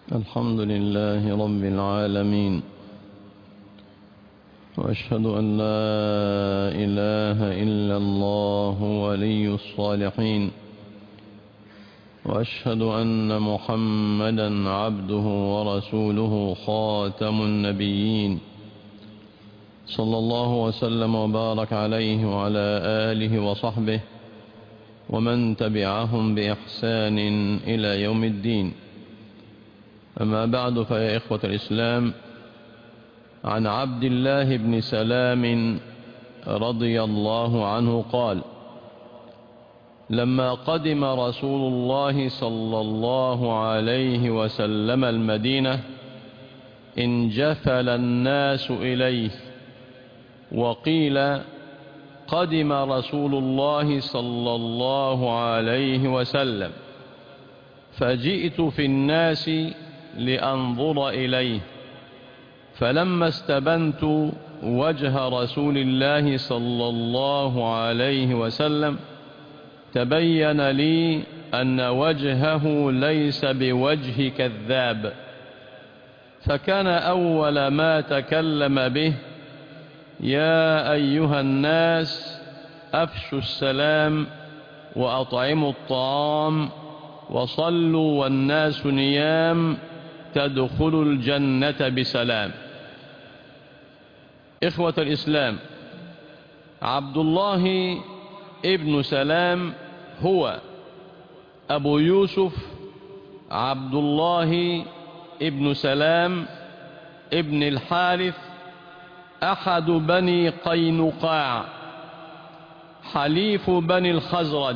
الحمد لله رب العالمين، وأشهد أن لا إله إلا الله ولي الصالحين، وأشهد أن محمدا عبده ورسوله خاتم النبيين، صلى الله وسلم وبارك عليه وعلى آله وصحبه ومن تبعهم بإحسان إلى يوم الدين. أما بعد، فيا إخوة الإسلام، عن عبد الله بن سلام رضي الله عنه قال: لما قدم رسول الله صلى الله عليه وسلم المدينة انجفل الناس إليه، وقيل قدم رسول الله صلى الله عليه وسلم، فجئت في الناس لأنظر إليه، فلما استبنت وجه رسول الله صلى الله عليه وسلم تبين لي أن وجهه ليس بوجه كذاب، فكان أول ما تكلم به: يا أيها الناس، أفشوا السلام وأطعموا الطعام وصلوا والناس نيام تدخلوا الجنة بسلام. إخوة الإسلام، عبد الله ابن سلام هو أبو يوسف عبد الله ابن سلام ابن الحارث، أحد بني قينقاع، حليف بني الخزرج،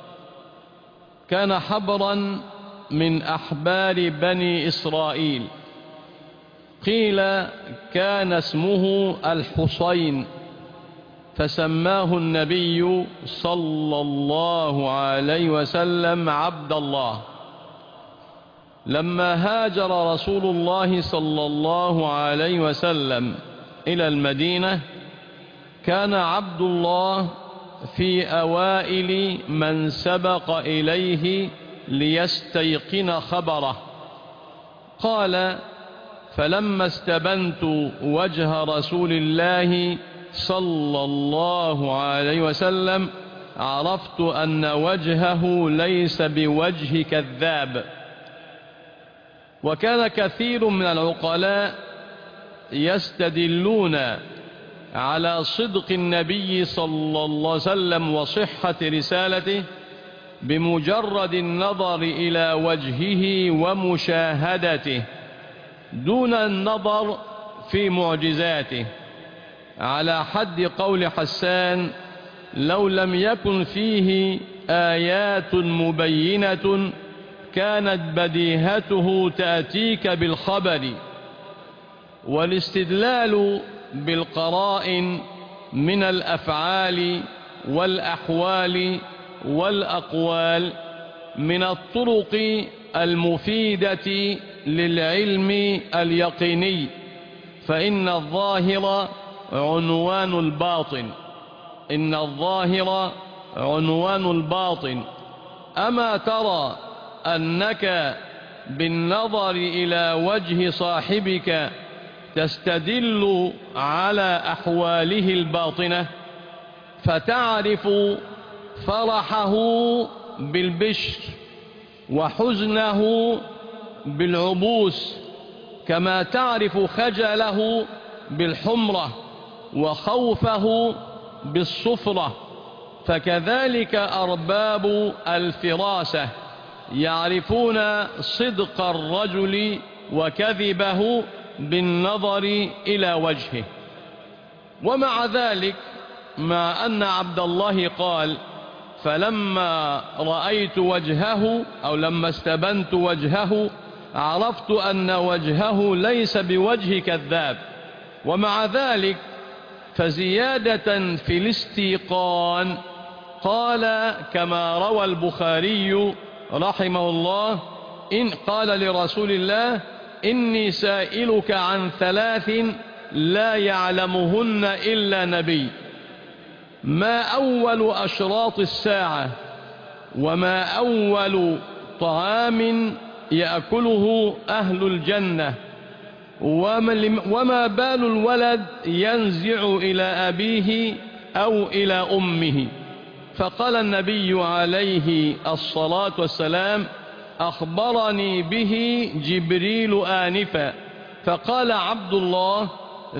كان حبرا من أحبار بني إسرائيل. قيل كان اسمه الحصين، فسماه النبي صلى الله عليه وسلم عبد الله. لما هاجر رسول الله صلى الله عليه وسلم إلى المدينة كان عبد الله في أوائل من سبق إليه ليستيقن خبره. قال: فلما استبنت وجه رسول الله صلى الله عليه وسلم عرفت أن وجهه ليس بوجه كذاب. وكان كثير من العقلاء يستدلون على صدق النبي صلى الله عليه وسلم وصحة رسالته بمجرد النظر إلى وجهه ومشاهدته دون النظر في معجزاته، على حد قول حسان: لو لم يكن فيه آيات مبينة كانت بديهته تأتيك بالخبر. والاستدلال بالقرائن من الأفعال والأحوال والأقوال من الطرق المفيدة للعلم اليقيني، فإن الظاهر عنوان الباطن. إن الظاهر عنوان الباطن. أما ترى أنك بالنظر إلى وجه صاحبك تستدل على أحواله الباطنة، فتعرف فرحه بالبشر وحزنه بالعبوس، كما تعرف خجله بالحمرة وخوفه بالصفرة. فكذلك أرباب الفراسة يعرفون صدق الرجل وكذبه بالنظر إلى وجهه. ومع ذلك، مع أن عبد الله قال: فلما رأيت وجهه أو لما استبنت وجهه عرفت أن وجهه ليس بوجه كذاب، ومع ذلك فزيادة في الاستيقان قال كما روى البخاري رحمه الله: إن قال لرسول الله: إني سائلك عن 3 لا يعلمهن إلا نبي، ما أول أشراط الساعة، وما أول طعام يأكله أهل الجنة، وما بال الولد ينزع إلى أبيه أو إلى أمه؟ فقال النبي عليه الصلاة والسلام: أخبرني به جبريل آنفا. فقال عبد الله: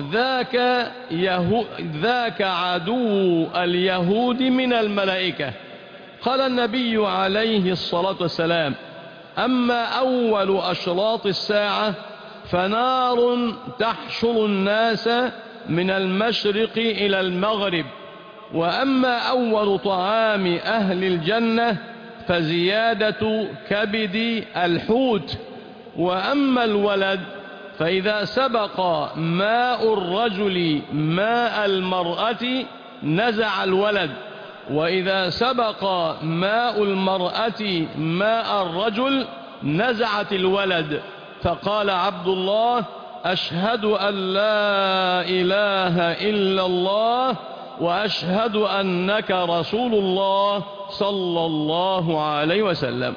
ذاك عدو اليهود من الملائكة. قال النبي عليه الصلاة والسلام: أما أول أشراط الساعة فنار تحشر الناس من المشرق إلى المغرب، وأما أول طعام أهل الجنة فزيادة كبد الحوت، وأما الولد فإذا سبق ماء الرجل ماء المرأة نزع الولد، وإذا سبق ماء المرأة ماء الرجل نزعت الولد. فقال عبد الله: أشهد أن لا إله إلا الله وأشهد أنك رسول الله صلى الله عليه وسلم.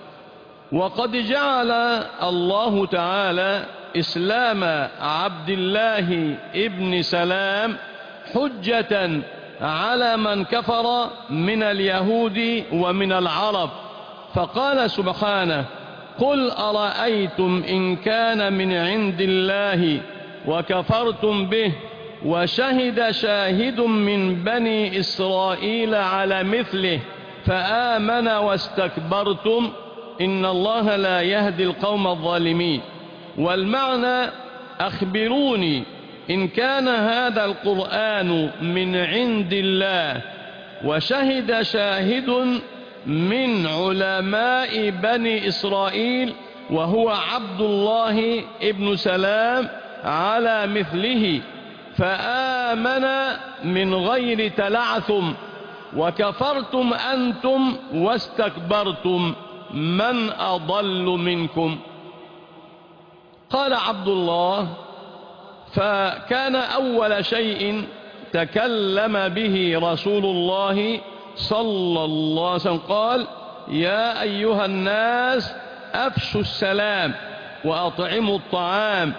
وقد جعل الله تعالى إسلام عبد الله ابن سلام حجة على من كفر من اليهود ومن العرب، فقال سبحانه: قل أرأيتم إن كان من عند الله وكفرتم به وشهد شاهد من بني إسرائيل على مثله فآمن واستكبرتم إن الله لا يهدي القوم الظالمين. والمعنى: أخبروني إن كان هذا القرآن من عند الله وشهد شاهد من علماء بني إسرائيل وهو عبد الله ابن سلام على مثله فآمن من غير تلعثم، وكفرتم أنتم واستكبرتم، من أضل منكم؟ قال عبد الله: فكان أول شيء تكلم به رسول الله صلى الله عليه وسلم قال: يا أيها الناس أفشوا السلام وأطعموا الطعام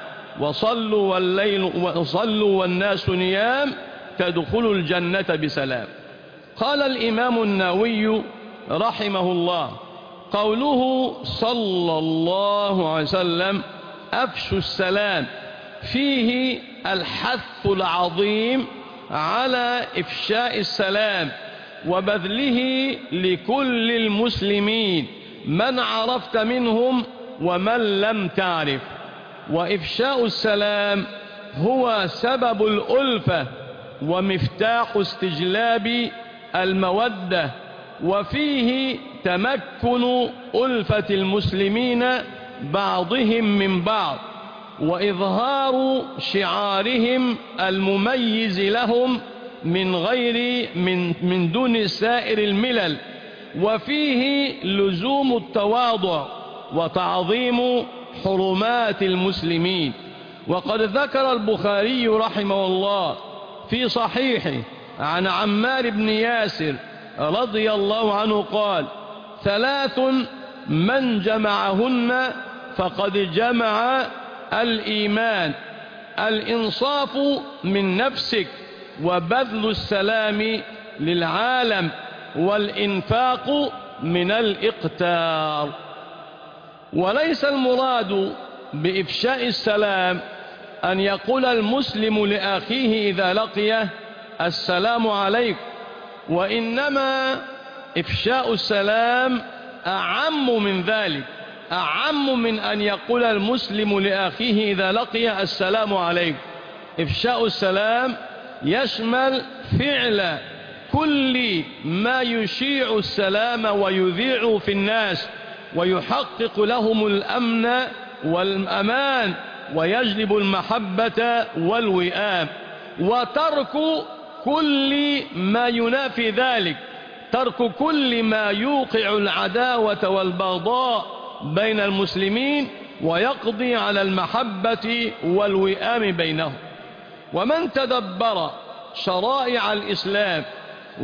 وصلوا والناس نيام تدخلوا الجنة بسلام. قال الإمام النووي رحمه الله: قوله صلى الله عليه وسلم أفشوا السلام فيه الحث العظيم على إفشاء السلام وبذله لكل المسلمين من عرفت منهم ومن لم تعرف. وإفشاء السلام هو سبب الألفة ومفتاح استجلاب المودة، وفيه تمكن ألفة المسلمين بعضهم من بعض وإظهار شعارهم المميز لهم من دون سائر الملل، وفيه لزوم التواضع وتعظيم حرمات المسلمين. وقد ذكر البخاري رحمه الله في صحيحه عن عمار بن ياسر رضي الله عنه قال: 3 من جمعهن فقد جمع الإيمان: الإنصاف من نفسك، وبذل السلام للعالم، والإنفاق من الإقتار. وليس المراد بإفشاء السلام أن يقول المسلم لأخيه إذا لقيه: السلام عليكم، وإنما إفشاء السلام أعم من ذلك، أعم من أن يقول المسلم لأخيه إذا لقيه: السلام عليكم. إفشاء السلام يشمل فعل كل ما يشيع السلام ويذيع في الناس ويحقق لهم الأمن والأمان ويجلب المحبة والوئام، وترك كل ما ينافي ذلك، ترك كل ما يوقع العداوة والبغضاء بين المسلمين ويقضي على المحبة والوئام بينهم. ومن تدبر شرائع الإسلام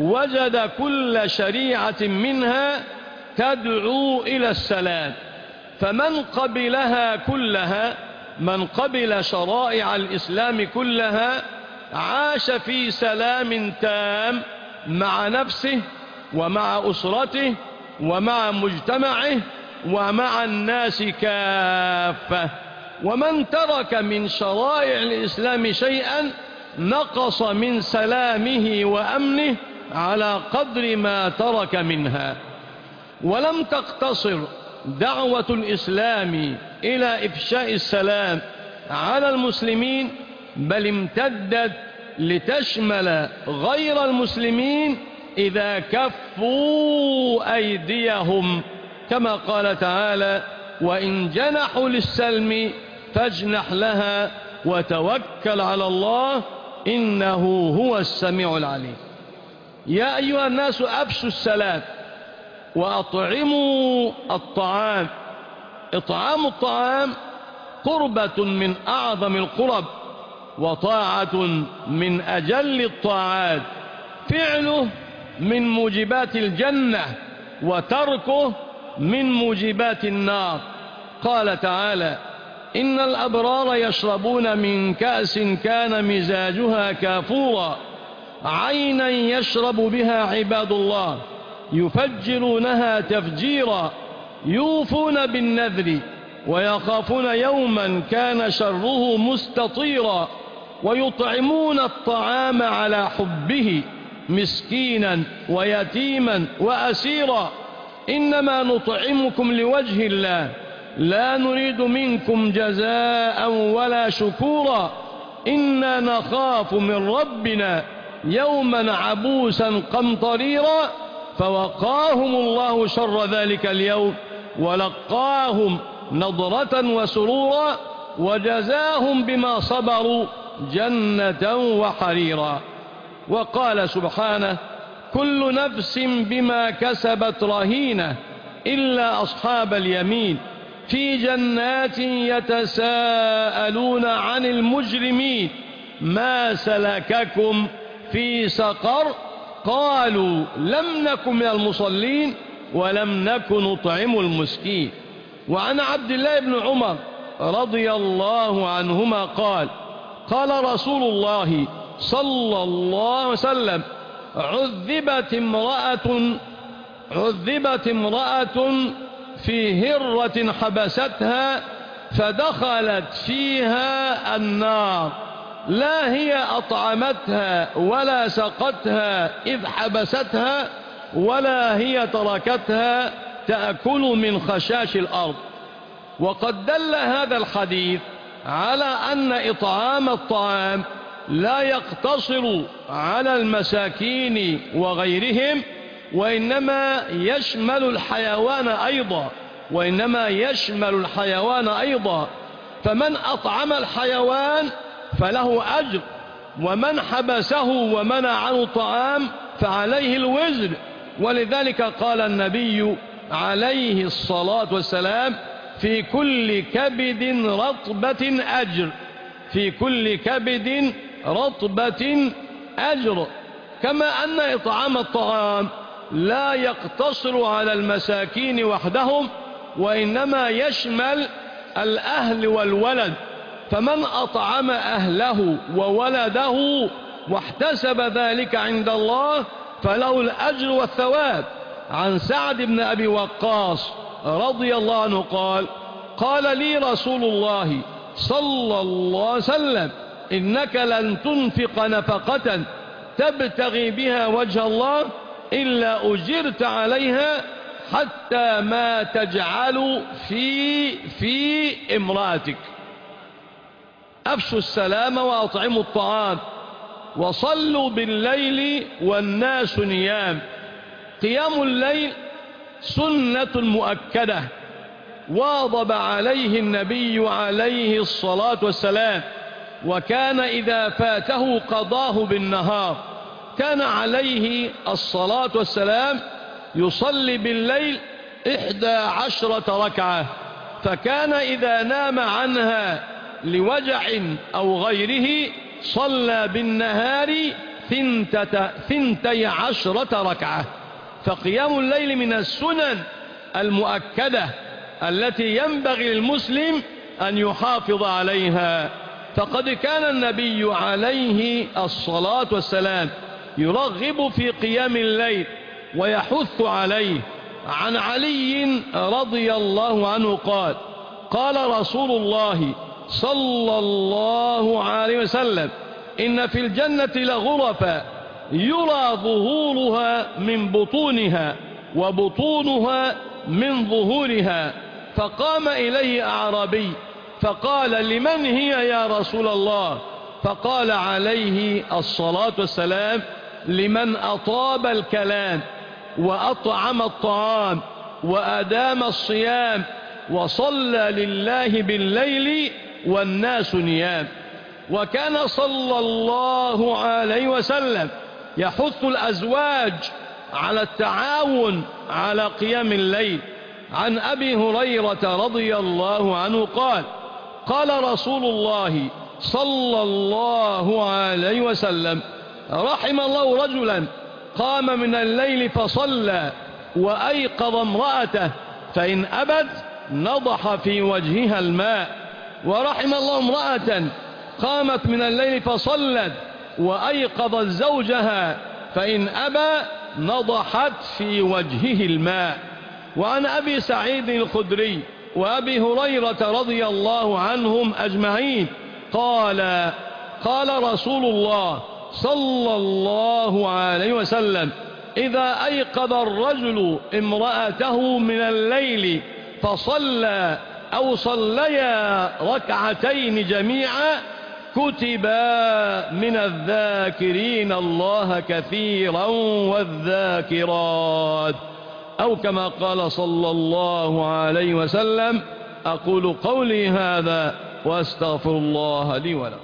وجد كل شريعة منها تدعو إلى السلام، فمن قبلها كلها، من قبل شرائع الإسلام كلها، عاش في سلام تام مع نفسه ومع أسرته ومع مجتمعه ومع الناس كافة. ومن ترك من شرائع الإسلام شيئا نقص من سلامه وأمنه على قدر ما ترك منها. ولم تقتصر دعوة الإسلام إلى إفشاء السلام على المسلمين، بل امتدت لتشمل غير المسلمين إذا كفوا أيديهم، كما قال تعالى: وإن جنحوا للسلم فاجنح لها وتوكل على الله إنه هو السميع العليم. يا أيها الناس أفشوا السلام وأطعموا الطعام. إطعام الطعام قربة من أعظم القرب وطاعة من أجل الطاعات، فعله من موجبات الجنة وتركه من موجبات النار. قال تعالى: إن الأبرار يشربون من كأس كان مزاجها كافورا عينا يشرب بها عباد الله يفجرونها تفجيرا يوفون بالنذر ويخافون يوما كان شره مستطيرا ويطعمون الطعام على حبه مسكينا ويتيما وأسيرا إنما نطعمكم لوجه الله لا نريد منكم جزاء ولا شكورا إنا نخاف من ربنا يوما عبوسا قمطريرا فوقاهم الله شر ذلك اليوم ولقاهم نضرة وسرورا وجزاهم بما صبروا جنة وحريرا. وقال سبحانه: كل نفس بما كسبت رهينة إلا أصحاب اليمين في جنات يتساءلون عن المجرمين ما سلككم في سقر قالوا لم نكن من المصلين ولم نكن نطعم المسكين. وعن عبد الله بن عمر رضي الله عنهما قال: قال رسول الله صلى الله عليه وسلم: عذبت امرأة في هرة حبستها فدخلت فيها النار، لا هي أطعمتها ولا سقتها إذ حبستها ولا هي تركتها تأكل من خشاش الأرض. وقد دل هذا الحديث على أن إطعام الطعام لا يقتصر على المساكين وغيرهم، وإنما يشمل الحيوان أيضا، فمن أطعم الحيوان فله أجر، ومن حبسه ومنع عنه الطعام فعليه الوزر. ولذلك قال النبي عليه الصلاة والسلام: في كل كبد رطبة أجر، في كل كبد رطبة أجر. كما أن إطعام الطعام لا يقتصر على المساكين وحدهم، وإنما يشمل الأهل والولد، فمن أطعم أهله وولده واحتسب ذلك عند الله فله الأجر والثواب. عن سعد بن أبي وقاص رضي الله عنه قال: قال لي رسول الله صلى الله عليه وسلم: إنك لن تنفق نفقة تبتغي بها وجه الله إلا أجرت عليها حتى ما تجعل في امرأتك. أفشوا السلام وأطعموا الطعام وصلوا بالليل والناس نيام. قيام الليل سنة مؤكدة واظب عليه النبي عليه الصلاة والسلام، وكان إذا فاته قضاه بالنهار. كان عليه الصلاة والسلام يصلي بالليل 11 ركعة، فكان إذا نام عنها لوجع أو غيره صلى بالنهار 12 ركعة. فقيام الليل من السنن المؤكدة التي ينبغي للمسلم أن يحافظ عليها. فقد كان النبي عليه الصلاة والسلام يرغب في قيام الليل ويحث عليه. عن علي رضي الله عنه قال: قال رسول الله صلى الله عليه وسلم: إن في الجنة لغرفا يرى ظهورها من بطونها وبطونها من ظهورها. فقام إليه أعرابي فقال: لمن هي يا رسول الله؟ فقال عليه الصلاة والسلام: لمن أطاب الكلام وأطعم الطعام وأدام الصيام وصلى لله بالليل والناس نيام. وكان صلى الله عليه وسلم يحث الأزواج على التعاون على قيام الليل. عن أبي هريرة رضي الله عنه قال: قال رسول الله صلى الله عليه وسلم: رحم الله رجلا قام من الليل فصلى وأيقظ امرأته فإن أبت نضح في وجهها الماء. ورحم الله امرأة قامت من الليل فصلت وأيقظت زوجها فإن أبى نضحت في وجهه الماء. وعن أبي سعيد الخدري وأبي هريرة رضي الله عنهم أجمعين قال: قال رسول الله صلى الله عليه وسلم: إذا أيقظ الرجل امرأته من الليل فصلى أو صليا ركعتين جميعا كتبا من الذاكرين الله كثيرا والذاكرات، أو كما قال صلى الله عليه وسلم. أقول قولي هذا وأستغفر الله لي ولكم.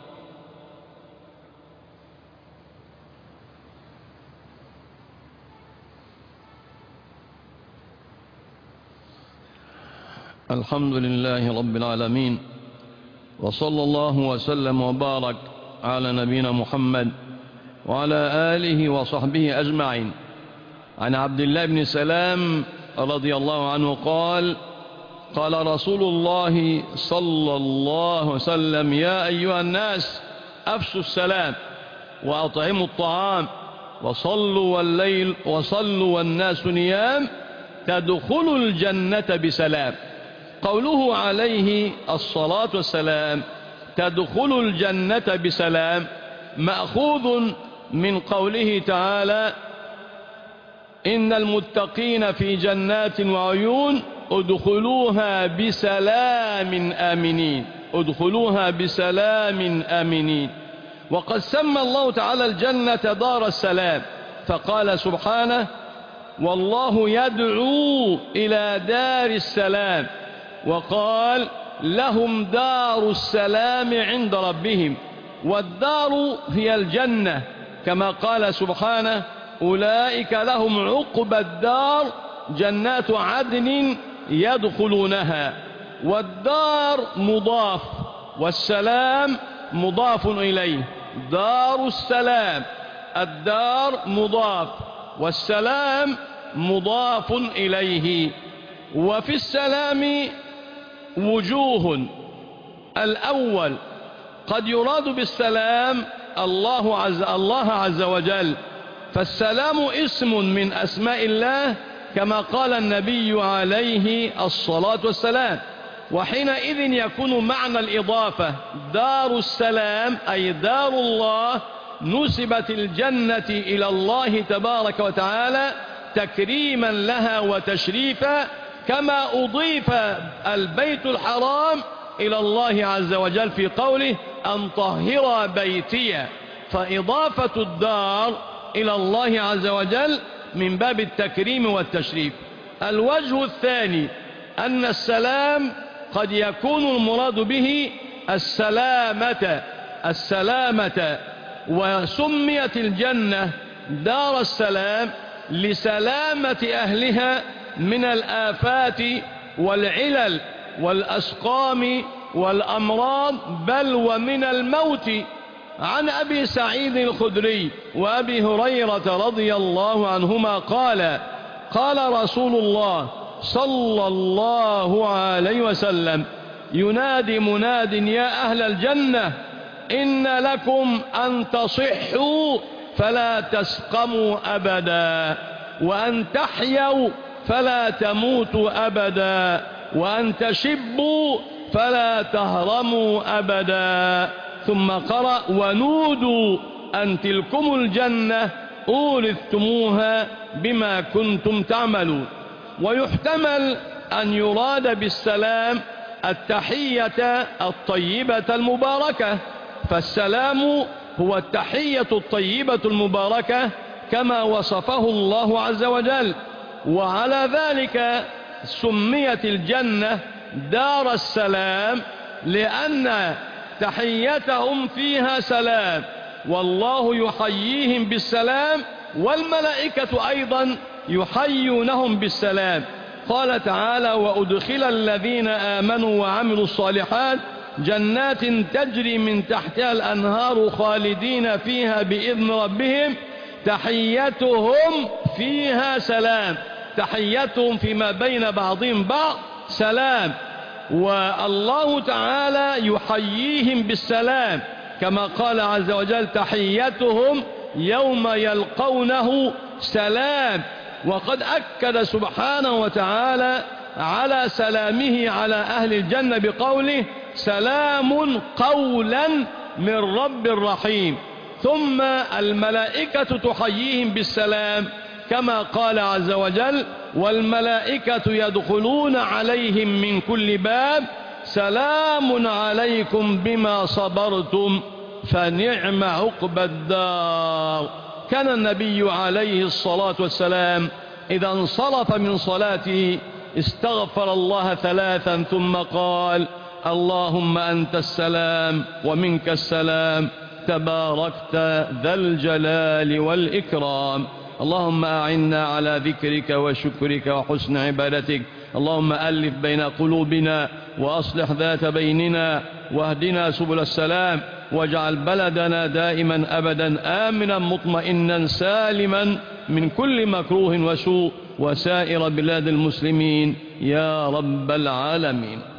الحمد لله رب العالمين، وصلى الله وسلم وبارك على نبينا محمد وعلى آله وصحبه أجمعين. عن عبد الله بن سلام رضي الله عنه قال: قال رسول الله صلى الله عليه وسلم: يا أيها الناس أفشوا السلام وأطعموا الطعام وصلوا والناس نيام تدخلوا الجنة بسلام. قوله عليه الصلاة والسلام تدخلوا الجنة بسلام مأخوذ من قوله تعالى: إن المتقين في جنات وعيون ادخلوها بسلام آمنين، ادخلوها بسلام آمنين. وقد سمى الله تعالى الجنة دار السلام، فقال سبحانه: والله يدعو إلى دار السلام، وقال: لهم دار السلام عند ربهم. والدار هي الجنة، كما قال سبحانه: أولئك لهم عقبى الدار جنات عدن يدخلونها. والدار مضاف والسلام مضاف إليه. دار السلام، الدار مضاف والسلام مضاف إليه. وفي السلام وجوه: الأول قد يراد بالسلام الله عز وجل، فالسلام اسم من أسماء الله كما قال النبي عليه الصلاة والسلام. وحينئذ يكون معنى الإضافة دار السلام أي دار الله، نسبت الجنة إلى الله تبارك وتعالى تكريما لها وتشريفا، كما أضيف البيت الحرام إلى الله عز وجل في قوله: أن طهر بيتي. فإضافة الدار إلى الله عز وجل من باب التكريم والتشريف. الوجه الثاني أن السلام قد يكون المراد به السلامة، وسميت الجنة دار السلام لسلامة أهلها من الآفات والعلل والأسقام والأمراض، بل ومن الموت. عن أبي سعيد الخدري وأبي هريرة رضي الله عنهما قال: قال رسول الله صلى الله عليه وسلم. ينادي مناد يا أهل الجنة إن لكم أن تصحوا فلا تسقموا أبدا، وأن تحيوا فلا تموتوا أبدا، وأن تشبوا فلا تهرموا أبدا. ثم قرأ ونودوا أن تلكم الجنة أورثتموها بما كنتم تعملون. ويحتمل أن يراد بالسلام التحية الطيبة المباركة، فالسلام هو التحية الطيبة المباركة كما وصفه الله عز وجل. وعلى ذلك سميت الجنة دار السلام، لأن تحيتهم فيها سلام، والله يحييهم بالسلام، والملائكة أيضا يحيونهم بالسلام. قال تعالى وأدخل الذين آمنوا وعملوا الصالحات جنات تجري من تحتها الأنهار خالدين فيها بإذن ربهم تحيتهم فيها سلام. تحيتهم فيما بين بعضهم بعض سلام، والله تعالى يحييهم بالسلام كما قال عز وجل تحيتهم يوم يلقونه سلام. وقد أكد سبحانه وتعالى على سلامه على أهل الجنة بقوله سلام قولا من رب رحيم. ثم الملائكة تحييهم بالسلام كما قال عز وجل والملائكة يدخلون عليهم من كل باب سلام عليكم بما صبرتم فنعم عقبى الدار. كان النبي عليه الصلاة والسلام إذا انصرف من صلاته استغفر الله 3 ثم قال اللهم أنت السلام ومنك السلام تباركت ذا الجلال والإكرام. اللهم أعنا على ذكرك وشكرك وحسن عبادتك. اللهم ألف بين قلوبنا وأصلح ذات بيننا واهدنا سبل السلام، واجعل بلدنا دائما أبدا آمنا مطمئنا سالما من كل مكروه وسوء، وسائر بلاد المسلمين يا رب العالمين.